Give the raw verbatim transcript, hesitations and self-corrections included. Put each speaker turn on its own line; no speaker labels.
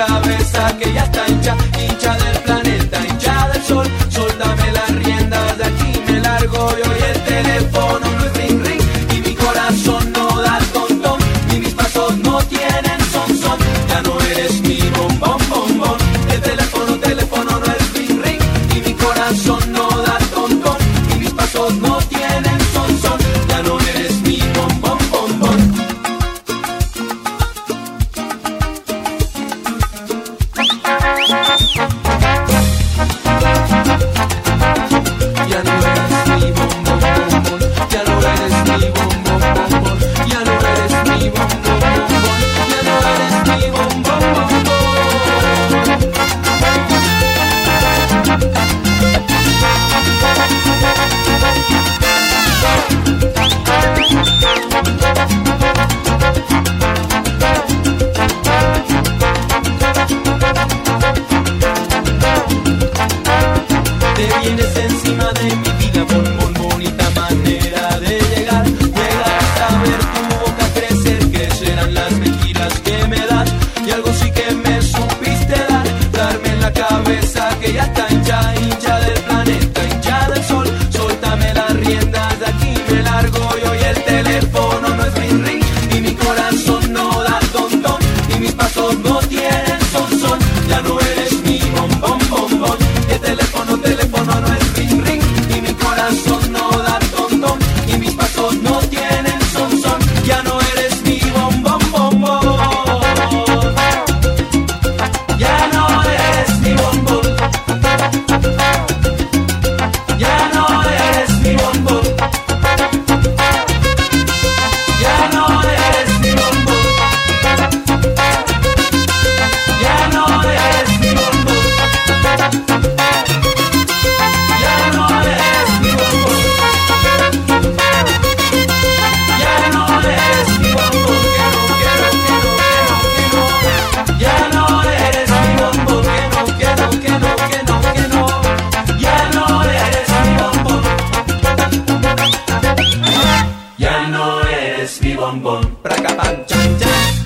cabeza que ya está hincha, hincha del planeta, hincha del sol. Suéltame las riendas, de aquí me largo yo y el teléfono no es ring ring y mi corazón no da tontón y mis pasos no tienen son son. Ya no eres mi bombón bombón, el teléfono teléfono no es ring ring y mi corazón no da tontón y mis pasos no tienen son son. Ya no eres mi bombón bombón. Ya no eres mi bombón bombón, ya no eres mi bombón bombón, ya no eres mi bombón bombón, ya no eres mi bombón bombón. Te vienes encima de mi vida, bombón, bonita manera de llegar. Llegar a ver tu boca crecer, crecerán las mentiras que me das. Y algo sí que me supiste dar, darme en la cabeza que ya está hincha, hincha del planeta, hincha del sol. Suéltame las riendas, de aquí me largo yo y el teléfono no es ring ring y mi corazón no da tontón y mis pasos no tienen son son. Ya no eres mi bombón bombón, el teléfono teléfono no es ring ring y mi corazón no da tontón y mis pasos no tienen son son. Ya no eres mi bombón bombón, ya no eres mi bombón, ya no eres mi bombón, ya no eres mi bombón, ya no eres mi bombón, ya no eres mi bombón, ya no eres mi bombón, que no quiero, que no, que no, que no, ya no eres mi bombón, que no, que no, que no, que no, que no, ya no eres mi bombón, ya no eres mi bombón, praca pan chan chan.